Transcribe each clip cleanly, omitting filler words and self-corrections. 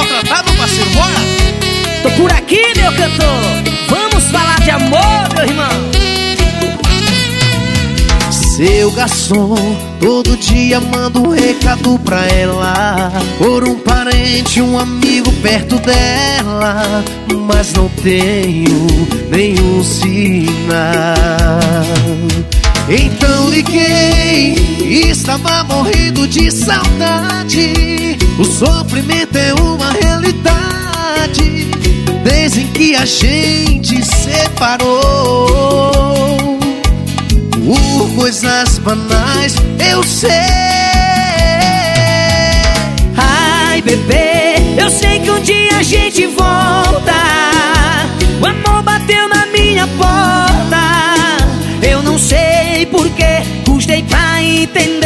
maltratado, parceiro, bora! Tô por aqui, meu cantor. Vamos falar de amor, meu irmão. Seu garçom, todo dia manda um recado pra ela, por um parente, um amigo perto dela, mas não tenho nenhum sinal. Então liguei, estava morrendo de saudade. O sofrimento é uma realidade desde que a gente separou. Por coisas banais, eu sei. Ai, bebê, eu sei que um dia a gente volta. O amor bateu na minha porta. Eu não sei porquê, custei pra entender.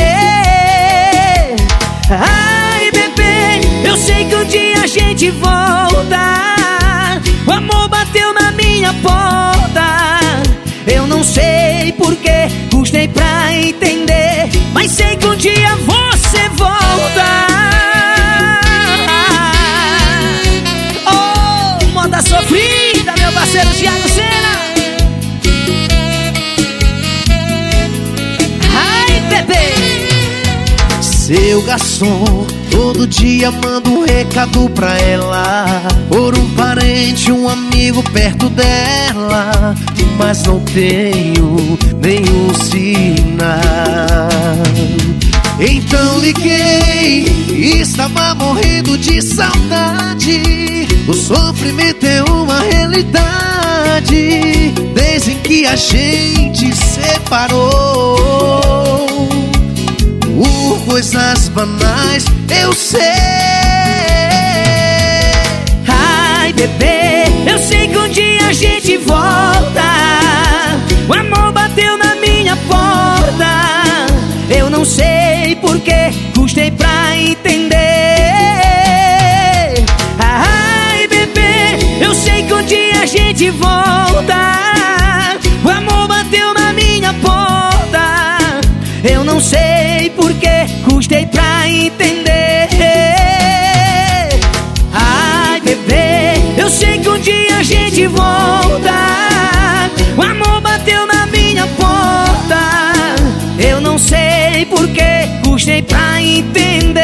Ai, bebê, eu sei que um dia a gente volta. O amor bateu na minha porta. Eu não sei porquê, custei pra entender, mas sei que um dia você volta. Oh, moda sofrida, meu parceiro Thiago Sena. Ai, bebê. Seu garçom, todo dia manda um recado pra ela, por um parente, um amigo perto dela, mas não tenho nenhum sinal. Então liguei, estava morrendo de saudade. O sofrimento é uma realidade desde que a gente separou. Por coisas banais, eu sei. Ai, bebê, eu sei que um dia a gente volta. O amor bateu na minha porta. Eu não sei porquê, custei pra entender. Ai, bebê, eu sei que um dia a gente volta. O amor bateu na minha porta. Eu não sei porquê, custei pra entender. Ai, bebê, eu sei que um dia a gente volta. O amor bateu na minha porta. Eu não sei porquê, custei pra entender.